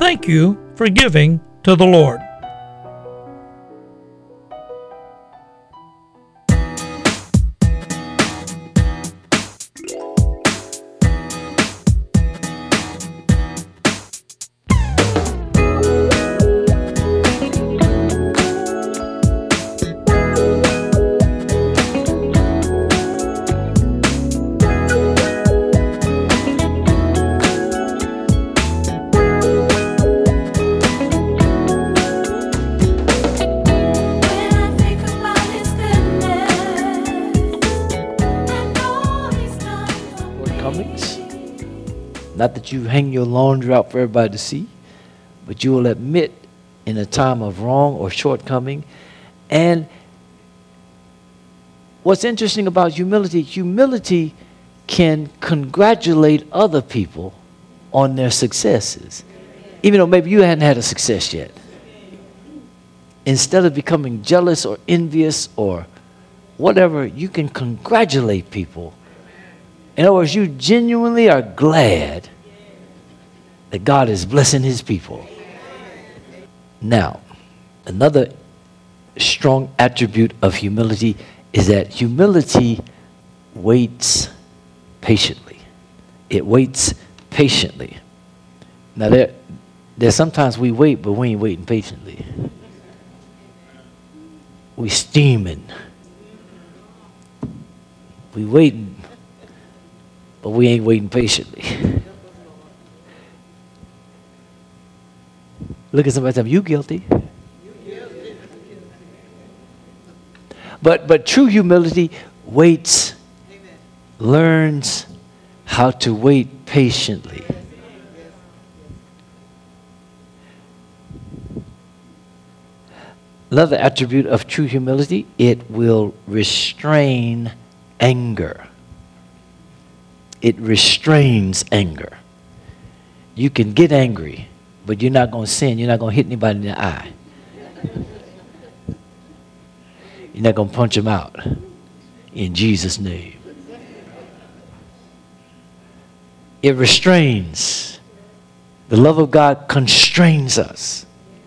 Thank you for giving to the Lord. Not that you hang your laundry out for everybody to see, but you will admit in a time of wrong or shortcoming. And what's interesting about humility, humility can congratulate other people on their successes, even though maybe you hadn't had a success yet. Instead of becoming jealous or envious or whatever, you can congratulate people. In other words, you genuinely are glad that God is blessing his people. Now, another strong attribute of humility is that humility waits patiently. It waits patiently. Now, there's sometimes we wait, but we ain't waiting patiently. We steaming. We waiting, but we ain't waiting patiently. Look at somebody and tell them, you guilty. But true humility waits, learns how to wait patiently. Another attribute of true humility, it will restrain anger. It restrains anger. You can get angry, but you're not going to sin. You're not going to hit anybody in the eye. You're not going to punch them out. In Jesus' name. It restrains. The love of God constrains us.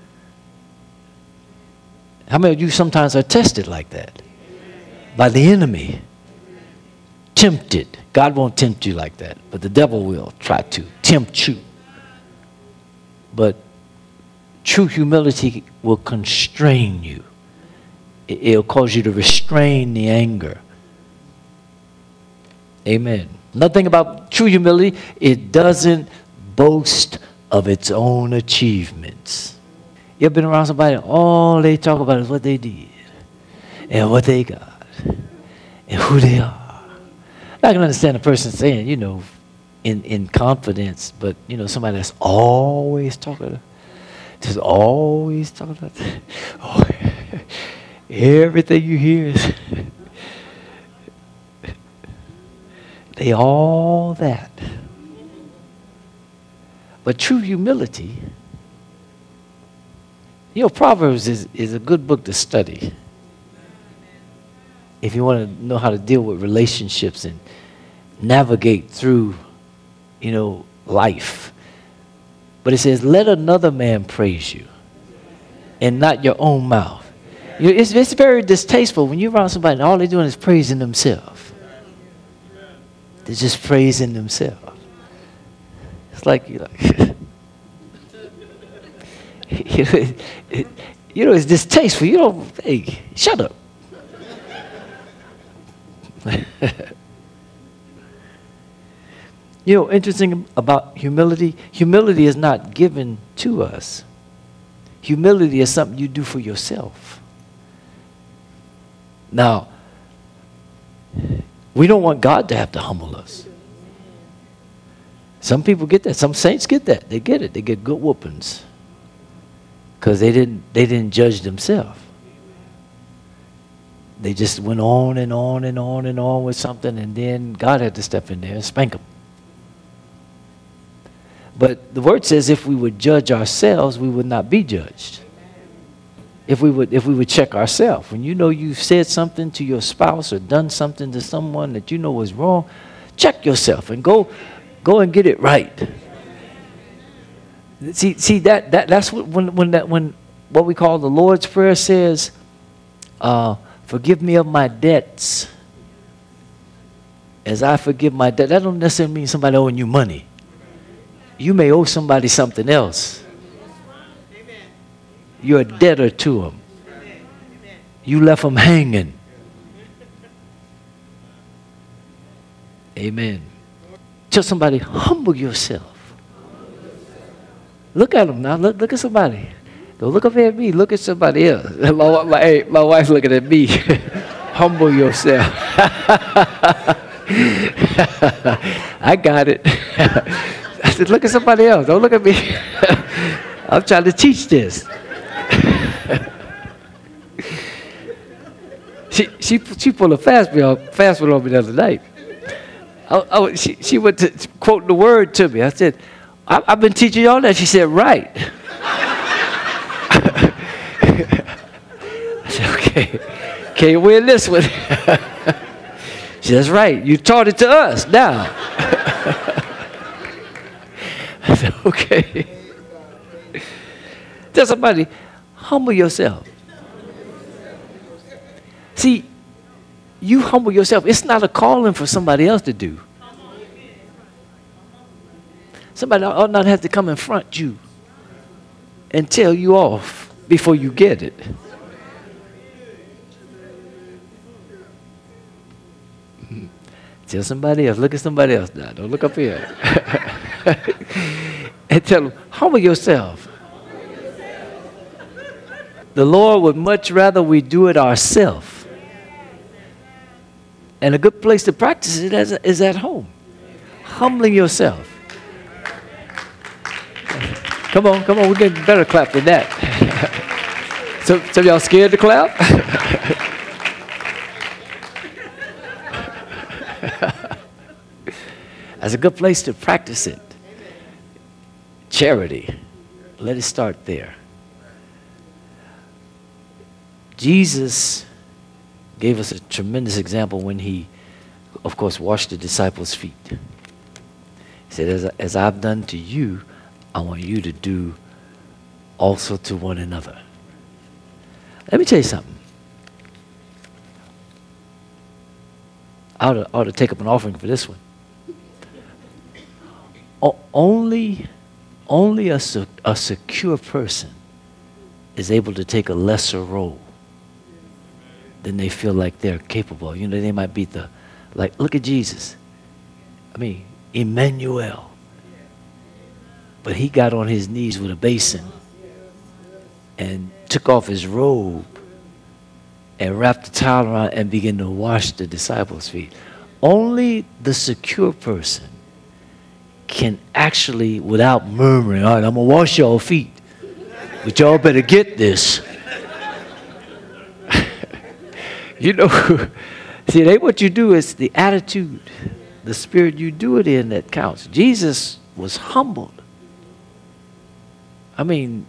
How many of you sometimes are tested like that? By the enemy. Tempted. God won't tempt you like that, but the devil will try to tempt you. But true humility will constrain you. It'll cause you to restrain the anger. Amen. Another thing about true humility, it doesn't boast of its own achievements. You ever been around somebody, all they talk about is what they did and what they got and who they are. I can understand a person saying, in confidence, but, somebody that's always talking, just always talking about that. Oh, everything you hear is, they all that. But true humility, Proverbs is a good book to study. If you want to know how to deal with relationships and navigate through, life. But it says, let another man praise you and not your own mouth. It's very distasteful when you're around somebody and all they're doing is praising themselves. They're just praising themselves. It's like, it's distasteful. Hey, shut up. Interesting about humility is not given to us. Humility is something you do for yourself. Now, we don't want God to have to humble us. Some people get that. Some saints get that. They get it. They get good whoopings because they didn't judge themselves. They just went on and on and on and on with something, and then God had to step in there and spank them. But the word says if we would judge ourselves, we would not be judged. If we would check ourselves. When you've said something to your spouse or done something to someone that you know was wrong, check yourself and go and get it right. See that's when what we call the Lord's Prayer says, forgive me of my debts as I forgive my debt. That don't necessarily mean somebody owing you money. You may owe somebody something else. You're a debtor to them. You left them hanging. Amen. Tell somebody, humble yourself. Look at them now. Look at somebody. Don't look up here at me. Look at somebody else. My wife's looking at me. Humble yourself. I got it. I said, look at somebody else. Don't look at me. I'm trying to teach this. She pulled a fast one on me the other night. She went to quote the word to me. I said, I've been teaching y'all that. She said, right. I said, okay. Can't win this one. She said, that's right. You taught it to us now. I said, okay. Tell somebody, humble yourself. See, you humble yourself. It's not a calling for somebody else to do. Somebody ought not have to come and front you and tell you off before you get it. Tell somebody else. Look at somebody else now. Don't look up here. And tell them, humble yourself. The Lord would much rather we do it ourselves. And a good place to practice it is at home. Humbling yourself. Come on. We're getting better clap than that. Some of y'all scared to clap? That's a good place to practice it. Charity. Let it start there. Jesus gave us a tremendous example when he, of course, washed the disciples' feet. He said, as I've done to you, I want you to do also to one another. Let me tell you something. I ought to take up an offering for this one. Only a secure person is able to take a lesser role than they feel like they're capable. You know, they might be look at Jesus. I mean, Emmanuel. But he got on his knees with a basin and took off his robe and wrapped the towel around and began to wash the disciples' feet. Only the secure person can actually, without murmuring, all right, I'm going to wash y'all feet, but y'all better get this. You know, see, it ain't what you do, it's the attitude, the spirit you do it in that counts. Jesus was humbled. I mean,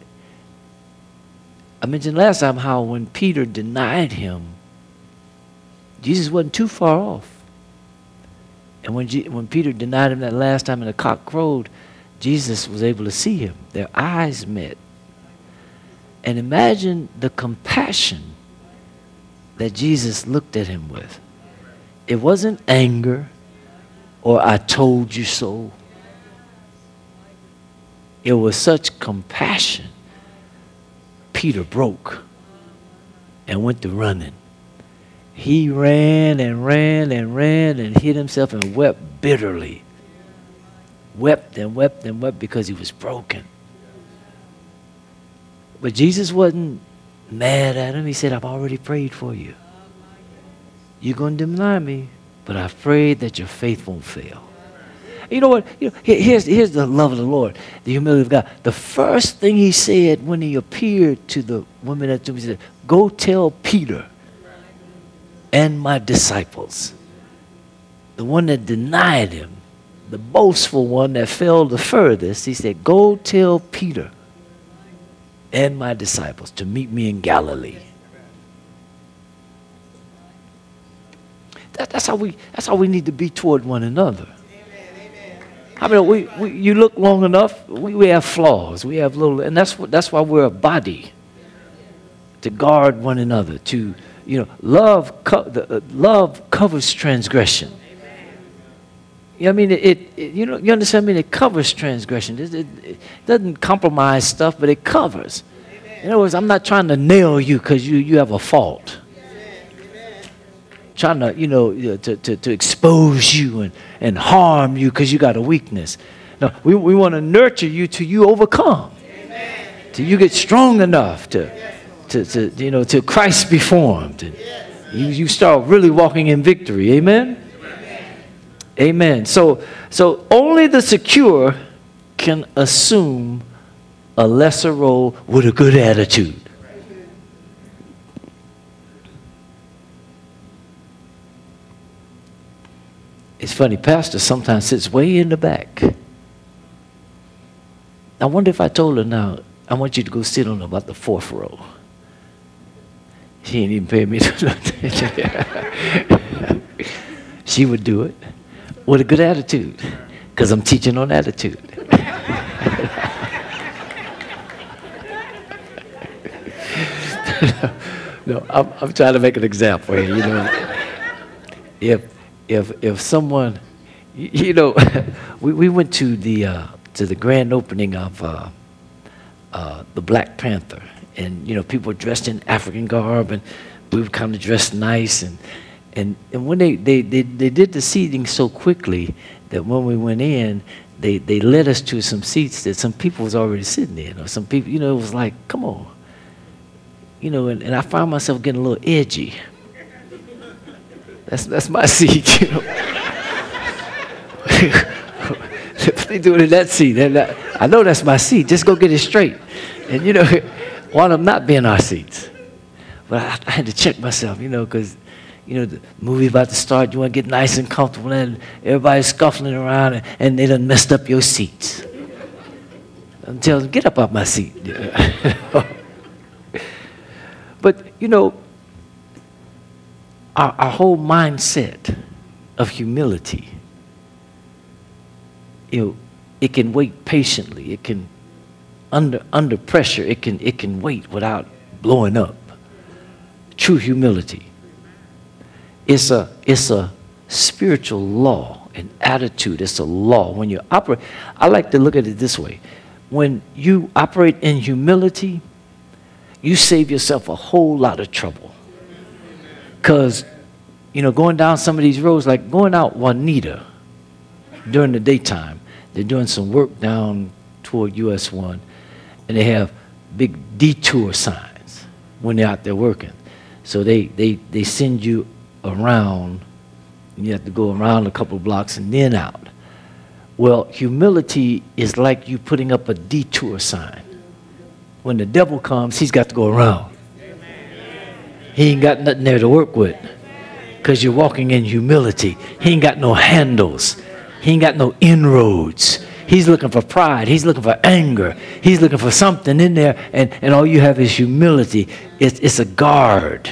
I mentioned last time how when Peter denied him, Jesus wasn't too far off. And when Peter denied him that last time and the cock crowed, Jesus was able to see him. Their eyes met. And imagine the compassion that Jesus looked at him with. It wasn't anger or I told you so. It was such compassion. Peter broke and went to running. He ran and ran and ran and hid himself and wept bitterly. Wept and wept and wept because he was broken. But Jesus wasn't mad at him. He said, I've already prayed for you. You're going to deny me, but I've prayed that your faith won't fail. You know what? Here's the love of the Lord, the humility of God. The first thing he said when he appeared to the women at the tomb, he said, go tell Peter and my disciples, the one that denied him, the boastful one that fell the furthest, he said, go tell Peter and my disciples to meet me in Galilee. That's how we need to be toward one another. I mean, you look long enough, we have flaws. We have little, and that's why we're a body, to guard one another. To, love covers transgression. You know what I mean? You understand? I mean, it covers transgression. It doesn't compromise stuff, but it covers. In other words, I'm not trying to nail you because you have a fault. Trying to, to expose you and harm you because you got a weakness. No, we want to nurture you till you overcome. Till you get strong enough to Christ be formed. And you start really walking in victory. Amen? Amen. So only the secure can assume a lesser role with a good attitude. It's funny, pastor sometimes sits way in the back. I wonder if I told her now, I want you to go sit on about the 4th row. She ain't even paying me attention. She would do it with a good attitude, because I'm teaching on attitude. No, I'm trying to make an example here. If someone, we went to the grand opening of the Black Panther, and people were dressed in African garb, and we were kind of dressed nice, and when they did the seating so quickly that when we went in, they led us to some seats that some people was already sitting in, or some people, it was like, come on, and I found myself getting a little edgy. That's my seat, If they do it in that seat, I know that's my seat. Just go get it straight. And, one of them not being our seats. But I had to check myself, because, the movie about to start. You want to get nice and comfortable, and everybody's scuffling around, and they done messed up your seats. I'm telling them, get up off my seat. But, our whole mindset of humility, it can wait patiently. It can, under pressure, it can wait without blowing up. True humility. It's a spiritual law, an attitude. It's a law. When you operate, I like to look at it this way. When you operate in humility, you save yourself a whole lot of trouble. Because, going down some of these roads, like going out Juanita during the daytime, they're doing some work down toward US 1, and they have big detour signs when they're out there working. So they send you around, and you have to go around a couple of blocks and then out. Well, humility is like you putting up a detour sign. When the devil comes, he's got to go around. He ain't got nothing there to work with, because you're walking in humility. He ain't got no handles. He ain't got no inroads. He's looking for pride. He's looking for anger. He's looking for something in there, and all you have is humility. It's a guard.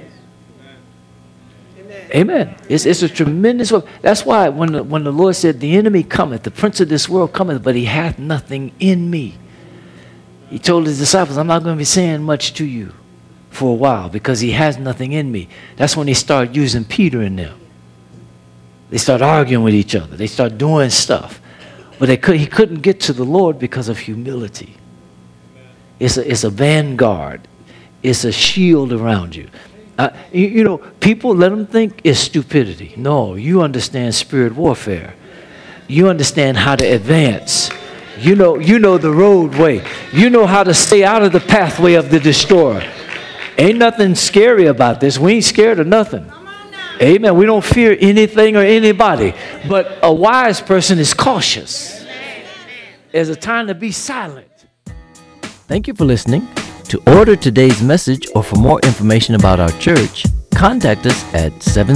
Amen. It's a tremendous work. That's why when the Lord said, the enemy cometh, the prince of this world cometh, but he hath nothing in me. He told his disciples, I'm not going to be saying much to you for a while because he has nothing in me. That's when he started using Peter and them. They start arguing with each other. They start doing stuff. But he couldn't get to the Lord because of humility. It's a vanguard. It's a shield around you. People, let them think it's stupidity. No, you understand spirit warfare. You understand how to advance. You know the roadway. You know how to stay out of the pathway of the destroyer. Ain't nothing scary about this. We ain't scared of nothing. Amen. We don't fear anything or anybody. But a wise person is cautious. There's a time to be silent. Thank you for listening. To order today's message or for more information about our church, contact us at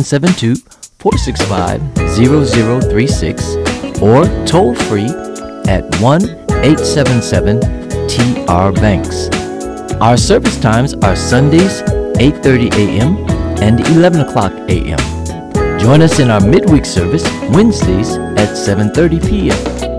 772-465-0036 or toll free at 1-877-TR-BANKS. Our service times are Sundays 8:30 a.m. and 11 o'clock a.m. Join us in our midweek service Wednesdays at 7:30 p.m.